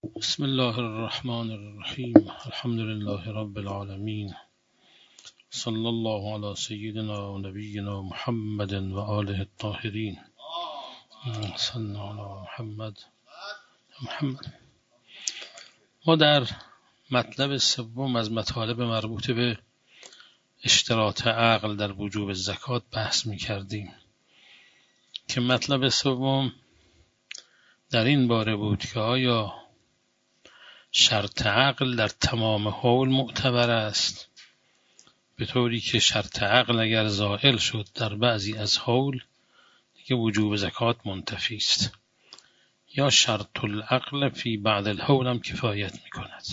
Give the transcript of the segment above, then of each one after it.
بسم الله الرحمن الرحیم. الحمد لله رب العالمین. صلی الله علی سیدنا و نبینا محمد و آله الطاهرین. صلی علی محمد. ما در مطلب سوم از مطالب مربوط به اشتراط عقل در وجوب زکات بحث می کردیم که مطلب سوم در این باره بود که آیا شرط عقل در تمام حول معتبر است، به طوری که شرط عقل اگر زائل شد در بعضی از حول دیگه وجوب زکات منتفی است، یا شرط العقل فی بعض الحول هم کفایت می کند.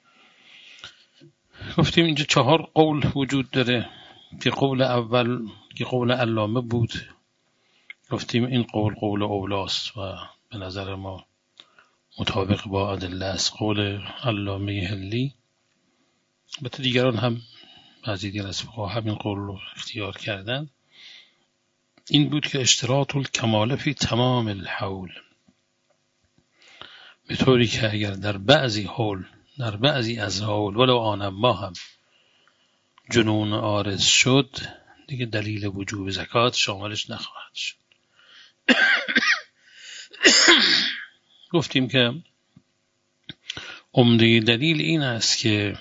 گفتیم اینجا 4 قول وجود داره که قول اول که قول علامه بود، گفتیم این قول اولاست و به نظر ما مطابق با ادله است. قول علامه حلی، البته دیگران هم بعضی دیگر از فقها همین قول رو اختیار کردن، این بود که اشتراط الکمال فی تمام الحول، به طوری که اگر در بعضی حول، در بعضی از حول ولو آن ما هم جنون عارض شد، دیگه دلیل وجوب زکات شاملش نخواهد شد. گفتیم که عمده دلیل این است که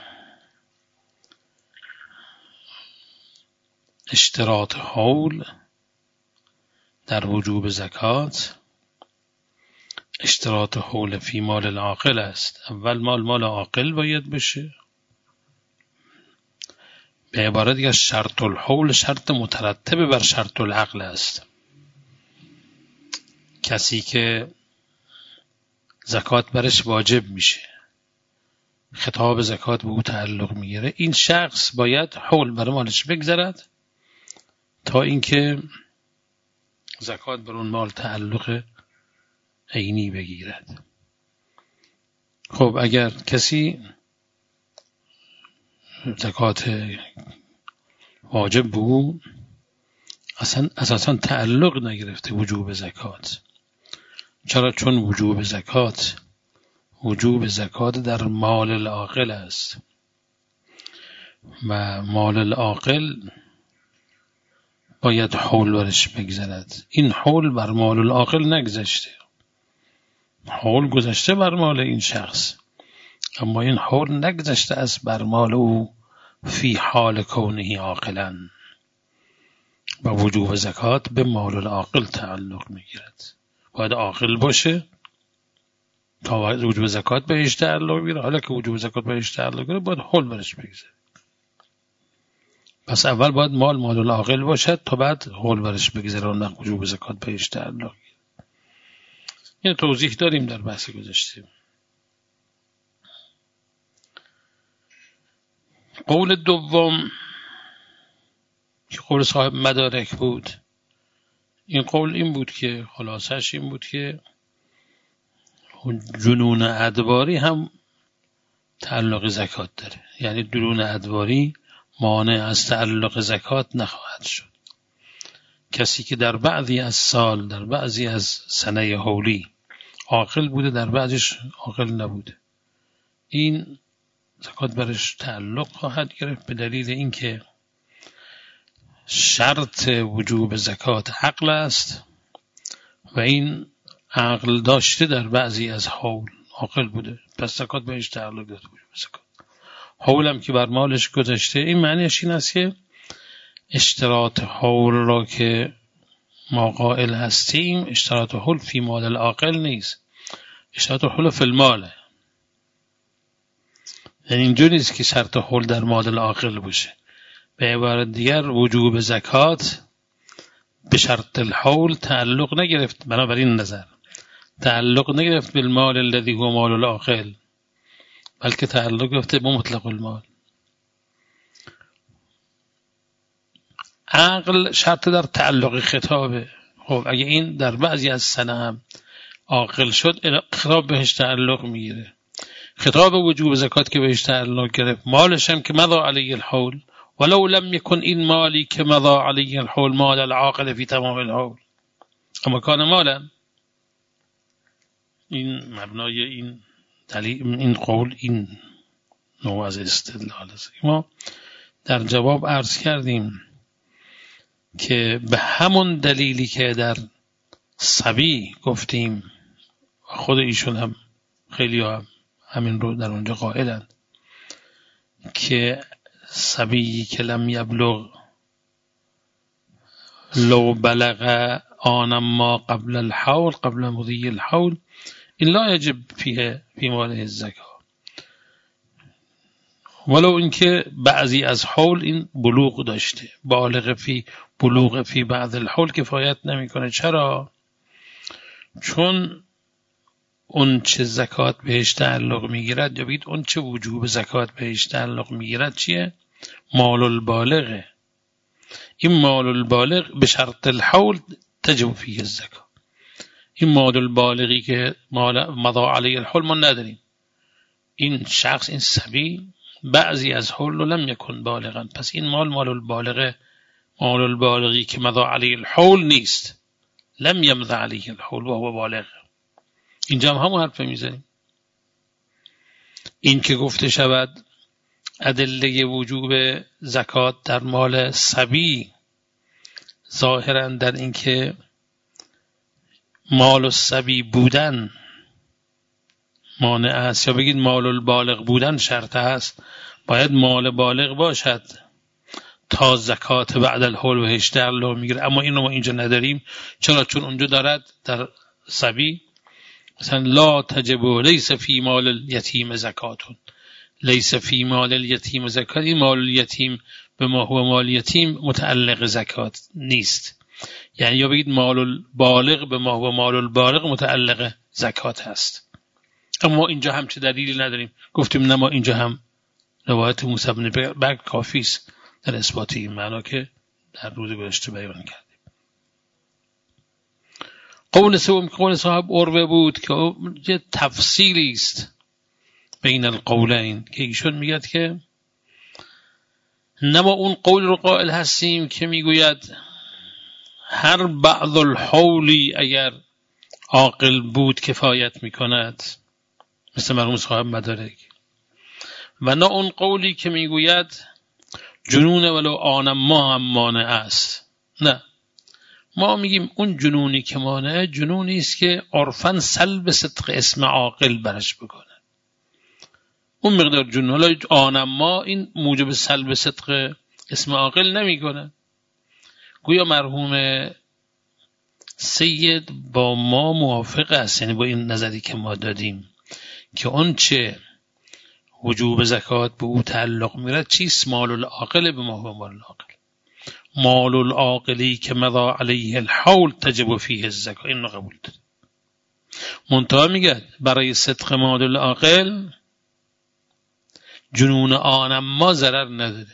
اشتراط حول در وجوب زکات اشتراط حول فی مال العاقل است. اول مال عاقل باید بشه، به عبارت دیگر شرط الحول شرط مترتب بر شرط العقل است. کسی که زکات برش واجب میشه، خطاب زکات به او تعلق میگیره، این شخص باید حول بر مالش بگذرد تا اینکه زکات بر اون مال تعلق عینی بگیرد. خب اگر کسی زکات واجب به او اساساً تعلق نگرفته وجوب زکات. چرا؟ چون وجوب زکات در مال العاقل است و مال العاقل باید حول برش بگذرد. این حول بر مال العاقل نگذشته، حول گذشته بر مال این شخص، اما این حول نگذشته است بر مال او فی حال کونه عاقلا، و وجوب زکات به مال العاقل تعلق میگیرد. باید عاقل باشه تا وجوب زکات بهش تعلق بگیره. حالا که وجوب زکات بهش تعلق بگیره باید حول برش بگذره. پس اول باید مال العاقل باشد تا بعد حول برش بگذره و وجوب زکات بهش تعلق بگیره. این توضیح داریم در بحث گذشته. قول دوم که قول صاحب مدارک بود، این قول این بود که خلاصش این بود که جنون ادواری هم تعلق زکات داره، یعنی جنون ادواری مانع از تعلق زکات نخواهد شد. کسی که در بعضی از سال، در بعضی از سنه حولی عاقل بوده، در بعضیش عاقل نبوده، این زکات برش تعلق خواهد گرفت، به دلیل اینکه شرط وجوب زکات عقل است و این عقل داشته در بعضی از حول عاقل بوده، پس زکات بهش تعلق داشته وجوب زکات. حولم که بر مالش گذشته، این معنیش این است که اشتراط حول را که ما قائل هستیم اشتراط حول فی مال العاقل نیست، اشتراط حول فی المال. یعنی اینجور نیست که شرط حول در مال العاقل باشه. به عبارت دیگر وجوب زکات به شرط الحول تعلق نگرفت، بنابراین نظر تعلق نگرفت بالمال الذي هو مال العاقل، بلکه تعلق گرفته به مطلق المال. عقل شرط در تعلق خطابه. خب اگه این در بعضی از سنه هم عاقل شد، خطاب بهش تعلق میگیره. خطاب وجوب زکات که بهش تعلق گرفت، مالش هم که مضى علیه الحول، ولو لم يكن این مالی که مضى علیه الحول مال العاقل فی تمام الحول، اما کان مالا. این مبنای این این قول این نوع از استدلال است. ما در جواب عرض کردیم که به همون دلیلی که در صبی گفتیم، خود ایشون هم خیلی هم همین رو در اونجا قائلند که صبی که لم یبلغ لو بلغ آن ما قبل الحول قبل مضی الحول این لا یجب فی ماله الزکات، ولو اینکه بعضی از حول این بلوغ داشته، بلوغ فی بعض الحول کفایت نمیکنه. چرا؟ چون اون چه زکات بهش تعلق میگیرد، یا بگید اون چه وجوب زکات بهش تعلق میگیرد چیه؟ مال البالغه. این مال البالغ به شرط الحول تجب فیه الزکات. این مال البالغی که مضا علیه الحول ما نداریم، این شخص، این صبی بعضی از حول لم یکن بالغا، پس این مال البالغه، مال البالغی که مضا علیه الحول نیست، لم یمض علیه الحول و هو بالغ. اینجا هم همون حرف میزنیم. این که گفته شود ادله وجوب زکات در مال صبی ظاهرا در این که مال الصبی بودن مانع است، یا بگید مال البالغ بودن شرط است، باید مال بالغ باشد تا زکات بعد الحول بهش تعلق میگیره. اما اینو ما اینجا نداریم. چرا؟ چون اونجا دارد در صبی مثلا لا تجب لیس فی مال الیتیم زکاتون، لیس فی مال الیتیم زکات، این مال الیتیم به ما هو مال یتیم متعلق زکات نیست. یعنی یا بگید مال البالغ به ما هو مال البالغ متعلق زکات هست. اما اینجا هم چه دلیلی نداریم. گفتیم نه، ما اینجا هم روایت موسی بن برگ کافی است در اثبات این معنا که در روز گذشته بیان کردیم. قول سوم که قول صاحب عروه بود که یه تفصیلی است بین القولین، که ایشون میگه که نه ما اون قول رو قائل هستیم که میگوید هر بعض الحولی اگر عاقل بود کفایت میکند، مثل مرحوم صاحب مدارک، و نه اون قولی که میگوید جنون ولو آن ما هم مانع است. نه، ما میگیم اون جنونی که مانعه جنونی است که عرفاً سلب صدق اسم عاقل برش بکنه. اون مقدار جنون، حالا آن ما این موجب سلب صدق اسم عاقل نمیکنه. گویا مرحوم سید با ما موافق است، یعنی با این نظری که ما دادیم که اون چه وجوب زکات به او تعلق میرد چیست؟ مال العاقل به ما هو مال العاقل، مال العاقلی که مضا علیه الحول تجب فیه الزکات. این رو قبول داریم. منتها میگه برای صدق مال العاقل جنون آن ما ضرر نداره،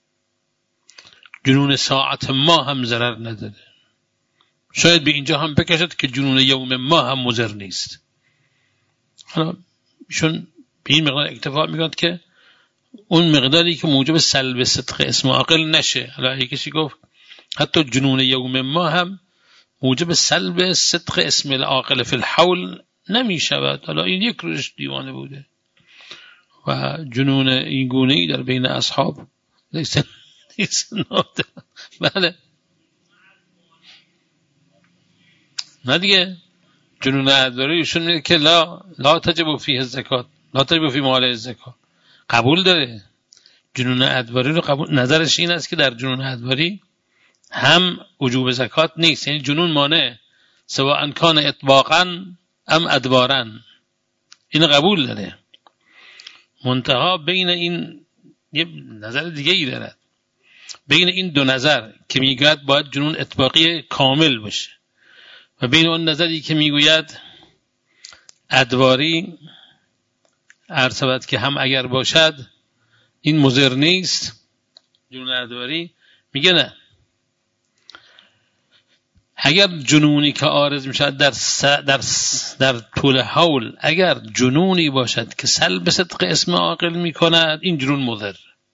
جنون ساعت ما هم ضرر نداره. شاید به اینجا هم بکشد که جنون یوم ما هم مضر نیست. حالا ایشون به این مقدار اکتفا میکنند که اون مقداری که موجب سلب صدق اسم عاقل نشه. حالا اگه کسی گفت حتی جنون یوم ما هم موجب سلب صدق اسم العاقل فی الحول نمی شود، حالا این یک روش دیوانه بوده و جنون این گونه ای در بین اصحاب لیس نادر. بله، نه دیگه جنون ادواری ایشون میگه که لا تجب فیه الزکات، لا تجب فی مال الزکات. قبول داره جنون ادواری رو، قبول. نظرش این است که در جنون ادواری هم وجوب زکات نیست، یعنی جنون مانع سواء کان اطباقا ام ادبارا، این قبول داره. منتها بین این یه نظر دیگه ای دارد، بین این دو نظر که میگوید باید جنون اطباقی کامل باشه و بین اون نظری که میگوید ادواری ارتباط که هم اگر باشد این مضر نیست، جنون ادواری میگه نه، اگر جنونی که عارض میشد در طول حول اگر جنونی باشد که سلب صدق اسم عاقل میکند این جنون مضر،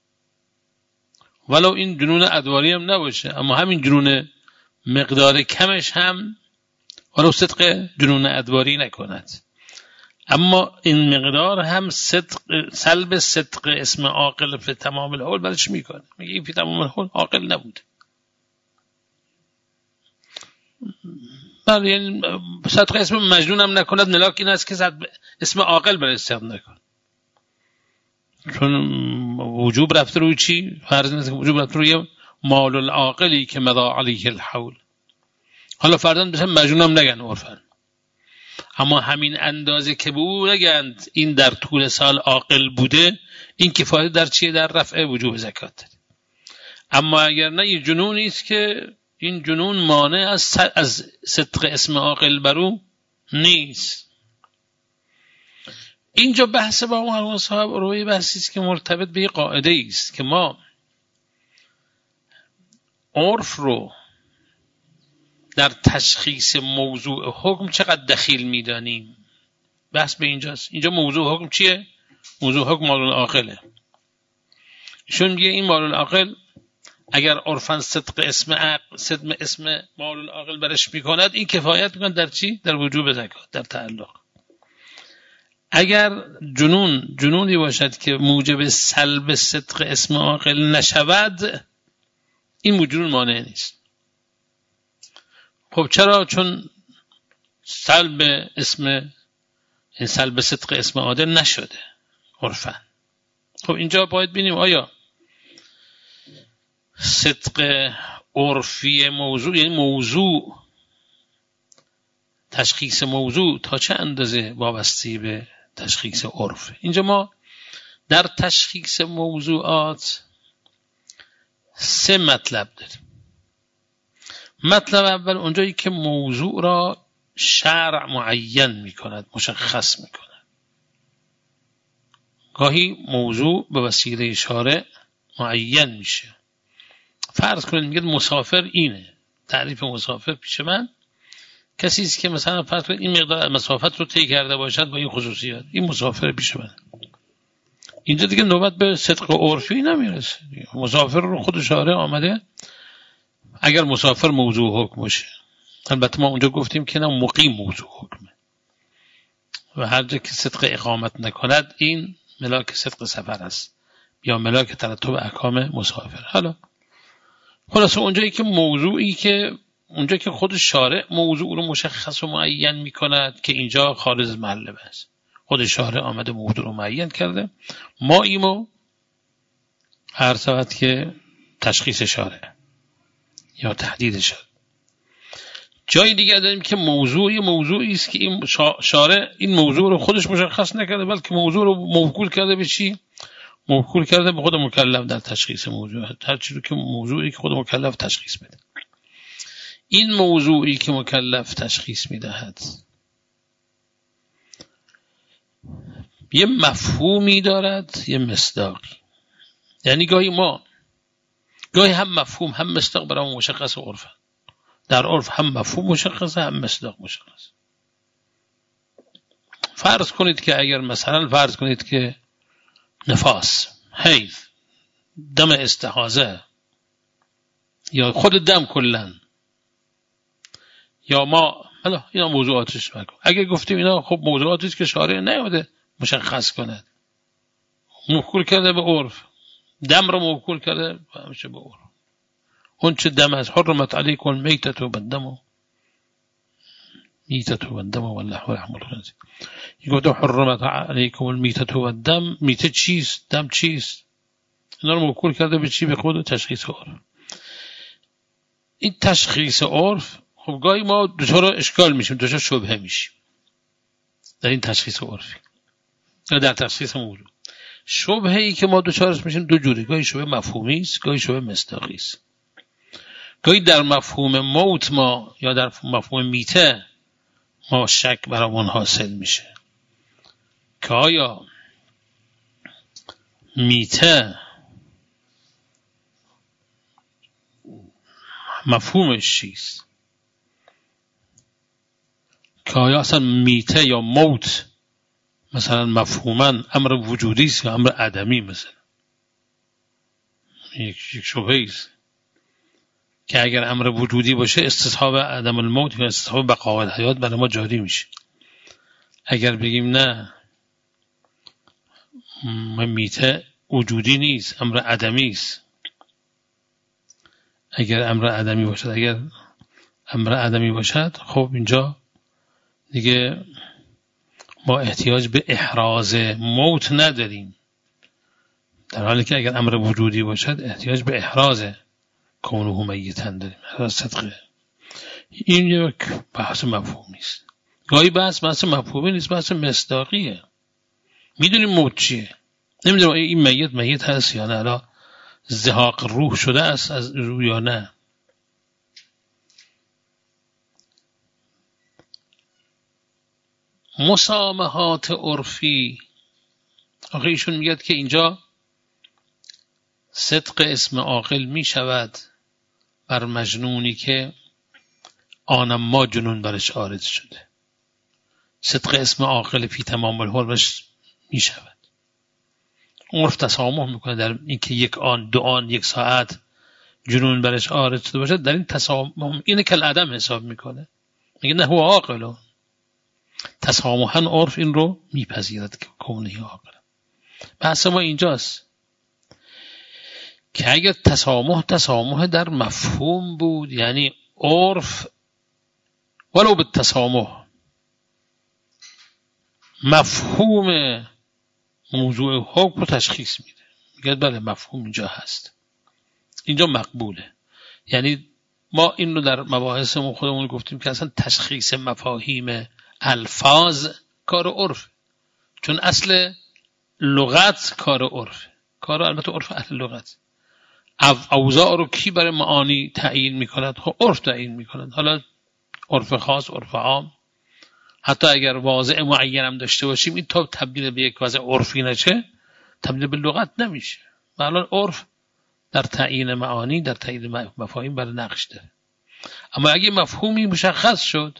ولو این جنون ادواری هم نباشه، اما همین جنون مقدار کمش هم ولو صدق جنون ادواری نکند. اما این مقدار هم سلب صدق اسم عاقل فی تمام الحول برش میکنه، میگه این فی تمام الحول عاقل نبوده. یعنی صدق اسم مجنون هم نکند، ملاک این است که اسم عاقل برای صدق نکن، چون وجوب رفته روی چی؟ فرض نیست که وجوب رفته روی مال العاقلی که مضى علیه الحول. حالا فرضاً مثلا مجنون هم نگن عرفاً، اما همین اندازه که به او نگند این در طول سال عاقل بوده، این کفایت در چیه؟ در رفع وجوب زکات داره. اما اگر نه، این جنونی است که این جنون مانع از صدق اسم عاقل بر او نیست. اینجا بحث با مرحوم صاحب روی بحثی است که مرتبط به قاعده است که ما عرف رو در تشخیص موضوع حکم چقدر دخیل میدانیم. بحث به اینجاست. اینجا موضوع حکم چیه؟ موضوع حکم مال العاقله. چون میگه این مال العاقل اگر عرفاً صدق اسم مال العاقل برش میکند، این کفایت میکند در چی؟ در وجوب زکات، در تعلق. اگر جنونی باشد که موجب سلب صدق اسم عاقل نشود، این جنون مانع نیست. خب چرا؟ چون سلب صدق اسم عاقل نشده عرفاً. خب اینجا باید ببینیم آیا صدق عرفی موضوع، یعنی موضوع، تشخیص موضوع تا چه اندازه وابسته به تشخیص عرف. اینجا ما در تشخیص موضوعات 3 مطلب داریم. مطلب اول اونجایی که موضوع را شرع معین میکند، مشخص میکند. گاهی موضوع به وسیله شارع معین میشه. فرض کنید میگه مسافر اینه، تعریف مسافر پیش من کسی است که مثلا فرض کنید این مقدار مسافت رو طی کرده باشد با این خصوصیات، این مسافر پیش من. اینجا دیگه نوبت به صدق عرفی نمیرسه. مسافر رو خود شارع آمده، اگر مسافر موضوع حکم باشه، البته ما اونجا گفتیم که نه، مقیم موضوع حکمه و هر جا که صدق اقامت نکند این ملاک صدق سفر است یا ملاک ترتب احکام مسافر. حالا خلاصه اونجایی که اونجا که خود شارع موضوع رو مشخص و معین میکند که اینجا خارج از محل بحث، خود شارع آمده موضوع رو معین کرده، ما ایمو هر ساعت که تشخیص شارع یا تحدید شارع. جای دیگه داریم که موضوعی است که این شارع این موضوع رو خودش مشخص نکرده، بلکه موضوع رو موکول کرده به چی؟ موکول کرده به خود مکلف در تشخیص موضوع. هر چیزی که موضوعی که خود مکلف تشخیص بده. این موضوعی که مکلف تشخیص میدهد یه مفهومی دارد، یه مصداقی. یعنی گاهی هم مفهوم هم مصداق برای مشخص عرف. در عرف هم مفهوم مشخصه هم مصداق مشخص. فرض کنید که نفاس، حیض، دم استحاضه یا خود دم کلن یا ما، حالا اینا موضوعاتش بگو. اگه گفتیم اینا خب موضوعاتی است که شارع نیامده مشخص کند، موکول کرده به عرف، دم رو موکول کرده همیشه به عرف. اون چه دم از حرمت علیکم المیتة والدم میتة والدم واللحم ولحم الخنزیر. گفت حرمت علیکم المیتة والدم، میته چیست؟ دم چیست؟ اینا رو موکول کرده به چی؟ به خود تشخیص عرف. این تشخیص عرف خب گاهی ما دچار اشکال میشیم، دچار شبهه میشیم در این تشخیص عرفی یا در تشخیص موضوع. شبهه‌ای که ما دچارش میشیم دو جوره، گاهی شبهه مفهومی است، گاهی شبهه مصداقی است. گاهی در مفهوم موت ما یا در مفهوم میته ما شک برامون حاصل میشه که آیا میته مفهومش چیست، که آیا اصلا میته یا موت مثلا مفهوما امر وجودی است یا امر عدمی. مثلا یک شبهه است که اگر امر وجودی باشه استصحاب عدم الموت یا استصحاب بقا و حیات برای ما جاری میشه، اگر بگیم نه میته وجودی نیست، امر عدمی است، اگر امر عدمی باشد خب اینجا دیگه ما احتیاج به احراز موت نداریم، در حالی که اگر امر وجودی باشد احتیاج به احراز کونه میتا داریم، احراز صدقه. این یک بحث مفهومی است. گاهی بحث مفهومی نیست، بحث مصداقیه. میدونیم موت چیه، نمیدونم این میت هست یا نه، الا زهاق روح شده است از روح یا نه. مسامحات عرفی، آخه ایشون میگه که اینجا صدق اسم عاقل می شود بر مجنونی که آنم ما جنون برش عارض شده. صدق اسم عاقل فی تمام الحال برش می شود. عرف تسامح میکنه در اینکه یک آن، دو آن، یک ساعت جنون برش عارض شده باشد، در این تسامح اینه که العدم حساب میکنه، میگه نه هو عاقل. تسامحاً عرف این رو میپذیرد که کونه عاقل. بحث ما اینجاست که اگر تسامح در مفهوم بود، یعنی عرف ولو به تسامح مفهوم موضوع حکم رو تشخیص میده، میگه بله مفهوم اینجا هست، اینجا مقبوله. یعنی ما این رو در مباحثمون خودمون گفتیم که اصلا تشخیص مفاهیم الفاظ کار عرف، چون اصل لغت کار عرف، کار البته عرف اهل لغت. اوضاع رو کی برای معانی تعیین میکند؟ خب عرف تعیین میکند. حالا عرف خاص، عرف عام، حتی اگر واضع معین هم داشته باشیم، این تا تبدیل به یک وضع عرفی نشه تبدیل به لغت نمیشه. حالا عرف در تعیین معانی، در تعیین مفاهیم برای نقش داره. اما اگه مفهومی مشخص شد،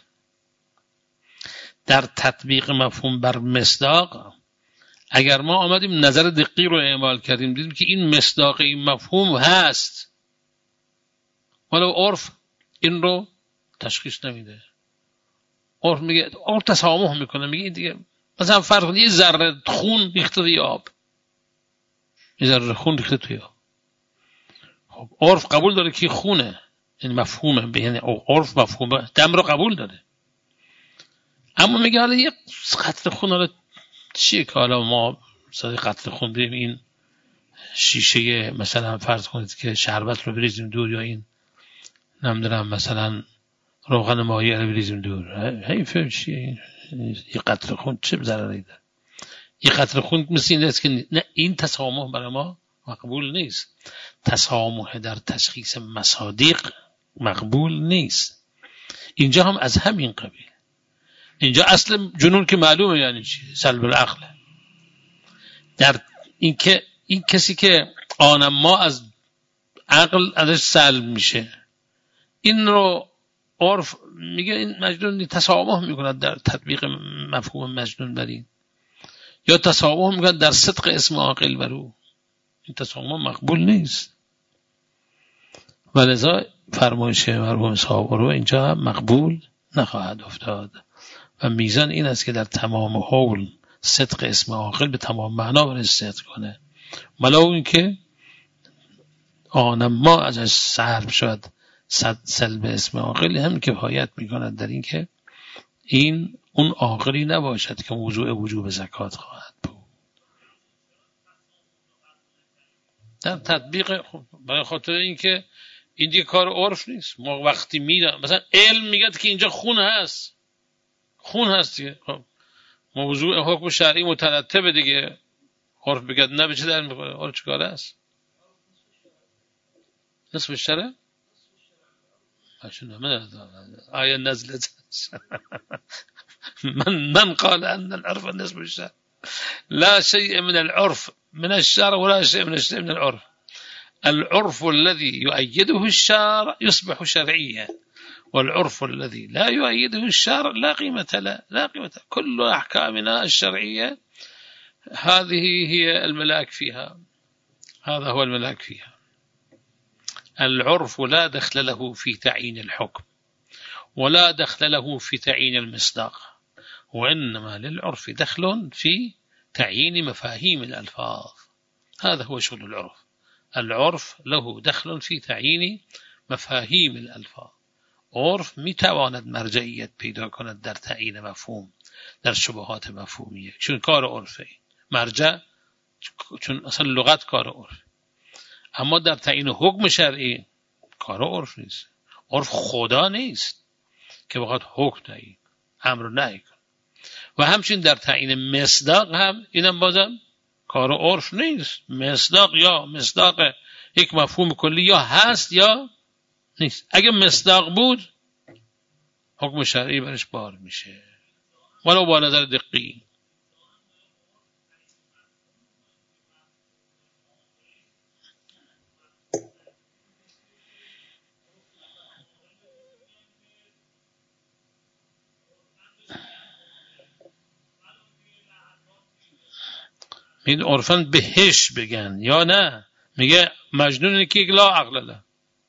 در تطبیق مفهوم بر مصداق، اگر ما آمدیم نظر دقیق رو اعمال کردیم، دیدیم که این مصداق این مفهوم هست، ولی عرف این رو تشخیص نمیده. عرف میگه، عرف تسامح میکنه، میگه دیگه مثلا فرض کنید یه ذره خون ریخته توی آب، یه ذره خون ریخته توی آب، خب عرف قبول داره که خونه، یعنی مفهومه، یعنی عرف مفهومه دم رو قبول داره. اما میگه حالا یه قطره خون، حالا چیه که حالا ما مثلا قطره خون بریم این شیشه مثلا فرض کنید که شربت رو بریزیم دور، یا این نمیدونم مثلا روغن مایع رو بریزیم دور، حیفه چیه یه قطره خون چه ضرری داره؟ یه قطره خون مثل این است که نه، این تسامح برای ما مقبول نیست. تسامح در تشخیص مصادیق مقبول نیست. اینجا هم از همین قبیل. اینجا اصل جنون که معلومه یعنی چی، سلب العقل. در اینکه این کسی که آنم ما از عقل ازش سلب میشه، این رو عرف میگه این مجنون تسامح میکند در تطبیق مفهوم مجنون بر این، یا تسامح میکند در صدق اسم عاقل بر او. این تسامح مقبول نیست. ولذا فرمایش مرحوم صاحب رو اینجا مقبول نخواهد افتاد. و میزان این است که در تمام حول صدق اسم عاقل به تمام معنا برش صدق کنه، ولو این که آنم ما ازش سلب شد، سلب اسم عاقل هم کفایت میکند در این که این اون عاقلی نباشد که موضوع وجوب زکات خواهد بود. در تطبیق برای خاطر این که این دیگه کار عرف نیست. ما وقتی میدونم مثلا علم میگه که اینجا خون هست، خون هست دیگه، خب موضوع حکم شرعی مترتبه دیگه، عرف بگه نه به چه در میخوره، عرف چیکار است؟ نصف الشرع آیا نزلت من قال ان العرف نصف الشرع، لا شيء من العرف من الشرع ولا شيء من الشرع من العرف. العرف الذي يؤيده الشرع يصبح شرعيا، والعرف الذي لا يؤيده الشرع لا قيمة له، لا قيمة له. كل أحكامنا الشرعية هذه هي الملاك فيها، هذا هو الملاك فيها. العرف لا دخل له في تعيين الحكم، ولا دخل له في تعيين المصداق، وإنما للعرف دخل في تعيين مفاهيم الألفاظ. هذا هو شغل العرف. العرف له دخل في تعیین مفاهیم الالفاظ. عرف میتواند مرجعیت پیدا کند در تعیین مفهوم، در شبهات مفهومیه، چون کار عرفه. مرجع چون اصلا لغت کار عرف، اما در تعیین حکم شرعی کار عرف نیست. عرف خدا نیست که بخواد حکم تعیین، امر و نهی کنه. و همچنین در تعیین مصداق هم اینم بازم کار عرف نیست. مصداق یا مصداق یک مفهوم کلی یا هست یا نیست. اگه مصداق بود حکم شرعی برش بار میشه ولو با نظر دقیق. این عرفان بهش بگن یا نه، میگه مجنون که لا عقل له.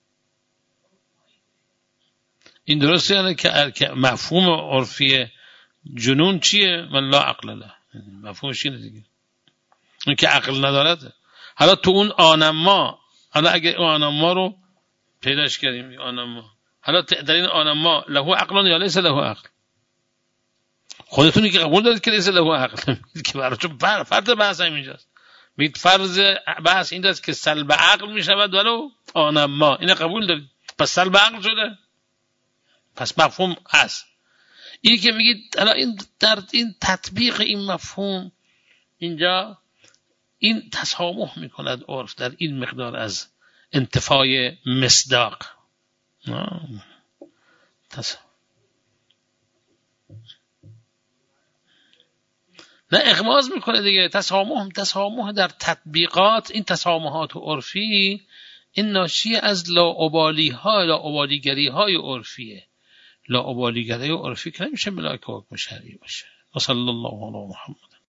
این درسته یعنی که مفهوم عرفی جنون چیه؟ من لا عقل له، مفهومش اینه دیگه، اون که عقل ندارد. حالا تو اون آنما، حالا اگه اون آنما رو پیداش کردیم، آنما حالا در این آنما له عقل یا لیس له عقل؟ خودتونی که قبول دارید که لیس له عقل، که براتون فرض بحث اینجاست. میگید فرض بحث اینجاست که سلب عقل میشود ولو آنما، اینو قبول دارید، پس سلب عقل شده، پس مفهوم هست. اینی که میگید حالا این در این تطبیق این مفهوم اینجا این تسامح میکند عرف در این مقدار از انتفای مصداق. نه اغماض میکنه دیگه. تسامح در تطبیقات، این تسامحات عرفی این ناشی از لاابالیگری های عرفیه. لاابالیگری عرفی که نمیشه ملاک حکم شرعی باشه. و صلی الله علی محمد.